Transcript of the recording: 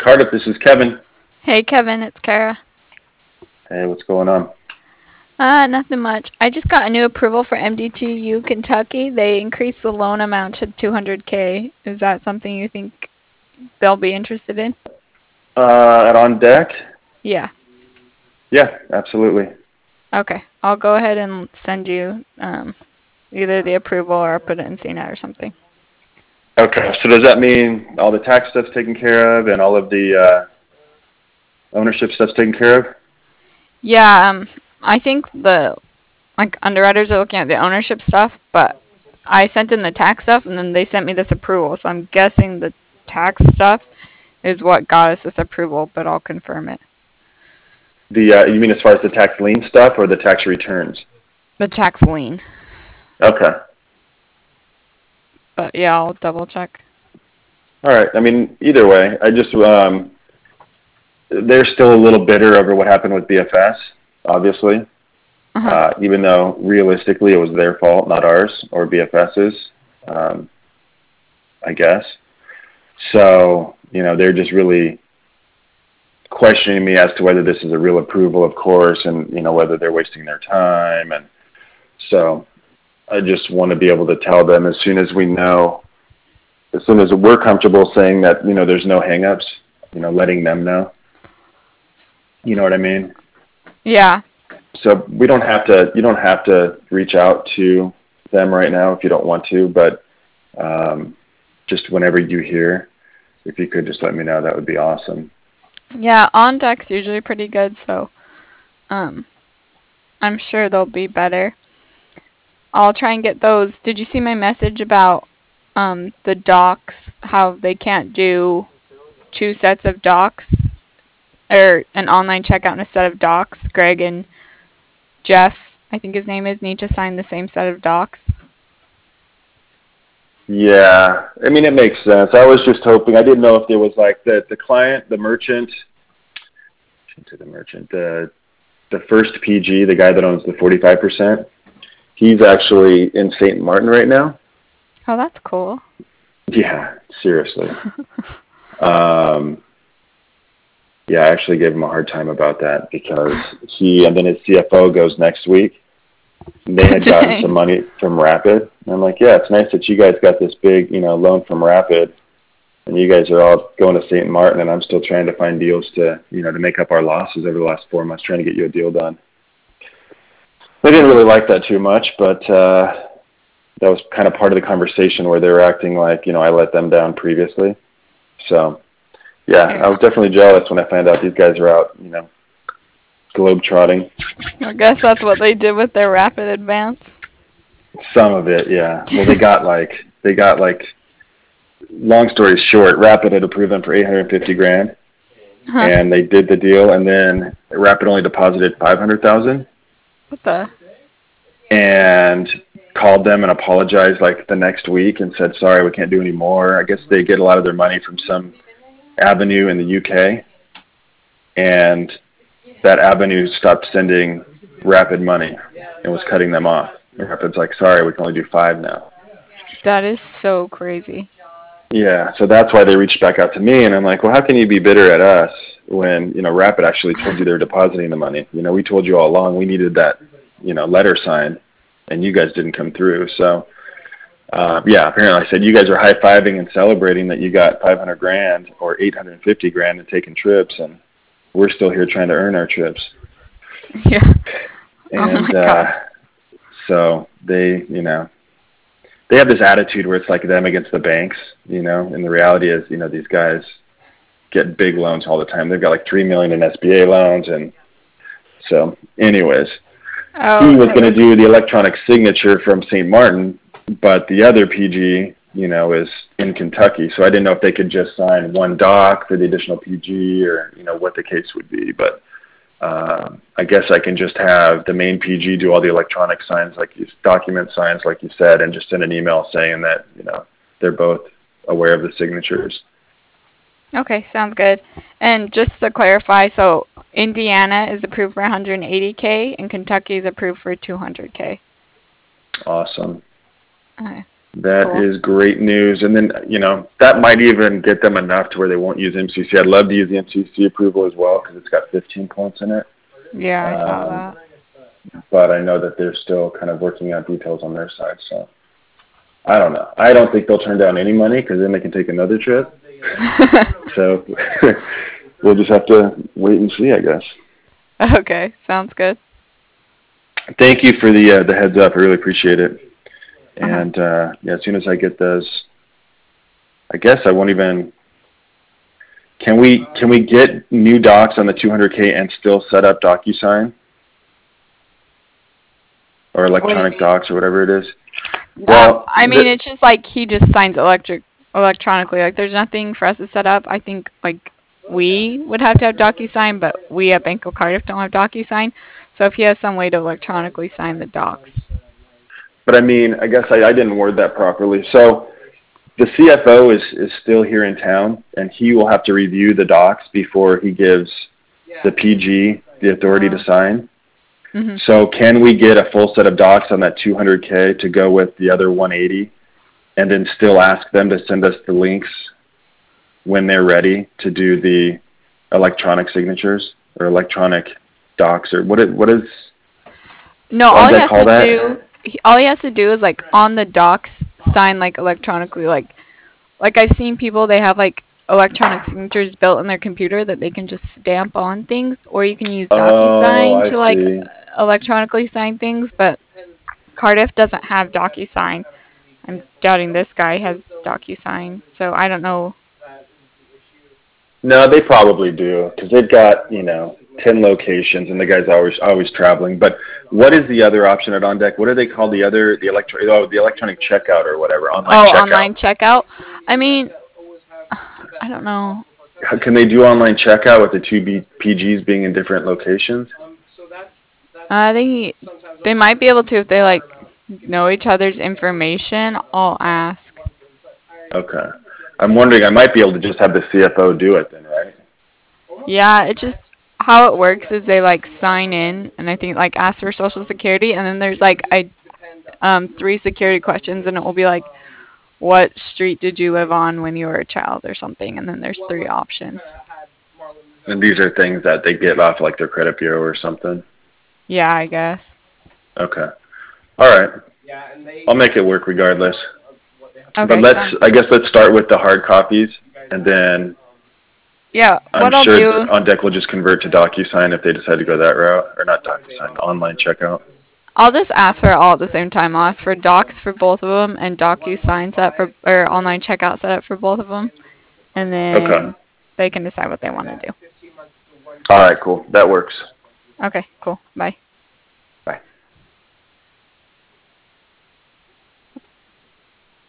Cardiff, this is Kevin. Hey Kevin, it's Kara. Hey, what's going on? Nothing much. I just got a new approval for MD2U Kentucky. They increased the loan amount to 200K. Is that something you think they'll be interested in? At On Deck? Yeah. Yeah, absolutely. Okay. I'll go ahead and send you either the approval or I'll put it in CNET or something. Okay, so does that mean all the tax stuff's taken care of and all of the ownership stuff's taken care of? Yeah, I think the underwriters are looking at the ownership stuff, but I sent in the tax stuff and then they sent me this approval. So I'm guessing the tax stuff is what got us this approval, but I'll confirm it. You mean as far as the tax lien stuff or the tax returns? The tax lien. Okay. But yeah, I'll double check. All right. I mean, either way, they're still a little bitter over what happened with BFS, obviously. Uh-huh. Even though realistically it was their fault, not ours or BFS's, I guess. So, they're just really questioning me as to whether this is a real approval, of course, and whether they're wasting their time. And so I just want to be able to tell them as soon as we know, as soon as we're comfortable saying that there's no hangups, letting them know. You know what I mean? Yeah. So you don't have to reach out to them right now if you don't want to, but just whenever you hear, if you could just let me know, that would be awesome. Yeah, on deck's usually pretty good, so I'm sure they'll be better. I'll try and get those. Did you see my message about the docs, how they can't do two sets of docs or an online checkout and a set of docs? Greg and Jeff, I think his name is, need to sign the same set of docs. Yeah, I mean, it makes sense. I was just hoping, I didn't know if there was like the client, the merchant, the first PG, the guy that owns the 45%, he's actually in St. Martin right now. Oh, that's cool. Yeah, seriously. Yeah, I actually gave him a hard time about that because he and then his CFO goes next week. And they had gotten some Dang. money from Rapid. And I'm like, yeah, it's nice that you guys got this big, loan from Rapid, and you guys are all going to St. Martin, and I'm still trying to find deals to, to make up our losses over the last 4 months, trying to get you a deal done. They didn't really like that too much, but that was kind of part of the conversation where they were acting like, I let them down previously. So, yeah, I was definitely jealous when I found out these guys are out, globetrotting. I guess that's what they did with their rapid advance. Some of it, yeah. Well, they got like, long story short, Rapid had approved them for 850 grand, Huh. and they did the deal, and then Rapid only deposited 500,000, What the? and called them and apologized like the next week and said, sorry, we can't do any more. I guess they get a lot of their money from some avenue in the UK, and that avenue stopped sending Rapid money and was cutting them off. Rapid's like, sorry, we can only do 5 now. That is so crazy. Yeah, so that's why they reached back out to me, and I'm like, well, how can you be bitter at us when, Rapid actually told you they're depositing the money? We told you all along we needed that, letter signed, and you guys didn't come through. So, yeah, apparently I said, you guys are high-fiving and celebrating that you got 500 grand or 850 grand and taking trips, and we're still here trying to earn our trips. Yeah. Oh And my god. so they have this attitude where it's like them against the banks, and the reality is, these guys get big loans all the time. They've got like 3 million in SBA loans. And so anyways, he Oh, was that going to was. do the electronic signature from St. Martin, but the other PG, is in Kentucky. So I didn't know if they could just sign one doc for the additional PG or, what the case would be. But I guess I can just have the main PG do all the electronic signs, document signs, like you said, and just send an email saying that, they're both aware of the signatures. Okay, sounds good. And just to clarify, so Indiana is approved for 180K and Kentucky is approved for 200K. Awesome. Okay. That Cool. is great news. And then, that might even get them enough to where they won't use MCC. I'd love to use the MCC approval as well because it's got 15 points in it. Yeah, I saw Um, that. but I know that they're still kind of working out details on their side. So I don't know. I don't think they'll turn down any money because then they can take another trip. So we'll just have to wait and see, I guess. Okay, sounds good. Thank you for the heads up. I really appreciate it. Uh-huh. And yeah, as soon as I get those, I guess I won't even. Can we get new docs on the 200K and still set up DocuSign or What do you electronic mean? docs or whatever it is? Well, I mean, it's just like he just signs electronically. Like, there's nothing for us to set up. I think like we would have to have DocuSign, but we at Bank of Cardiff don't have DocuSign. So if he has some way to electronically sign the docs. but I mean, I guess I didn't word that properly. So the CFO is still here in town, and he will have to review the docs before he gives the PG the authority to sign. Mm-hmm. So can we get a full set of docs on that 200K to go with the other 180, and then still ask them to send us the links when they're ready to do the electronic signatures or electronic docs or what is No, what all did he I has call to that? do, all he has to do is like on the docs sign like electronically. Like I've seen people, they have like electronic signatures built in their computer that they can just stamp on things, or you can use Oh, DocuSign I to like see. electronically sign things. But Cardiff doesn't have DocuSign. I'm doubting this guy has DocuSign, so I don't know. No, they probably do because they've got 10 locations and the guy's always traveling. But what is the other option at On Deck? What do they call the electronic checkout or whatever, online Oh, checkout? online checkout. I mean, I don't know. Can they do online checkout with the two PGs being in different locations? I think they might be able to if they like know each other's information. I'll ask. Okay. I'm wondering, I might be able to just have the CFO do it then, right? Yeah, it just how it works is they like sign in and I think like ask for social security and then there's like I three security questions and it will be like what street did you live on when you were a child or something and then there's three options. And these are things that they get off like their credit bureau or something. Yeah, I guess. Okay. All right. I'll make it work regardless. But Okay, sounds I good. guess let's start with the hard copies, and then Yeah, I'm what I'll sure do, On Deck will just convert to DocuSign if they decide to go that route, or not DocuSign, online checkout. I'll just ask for it all at the same time. I'll ask for docs for both of them and DocuSign set for or online checkout set up for both of them, and Okay. then they can decide what they want to do. All right, cool. That works. Okay, cool. Bye.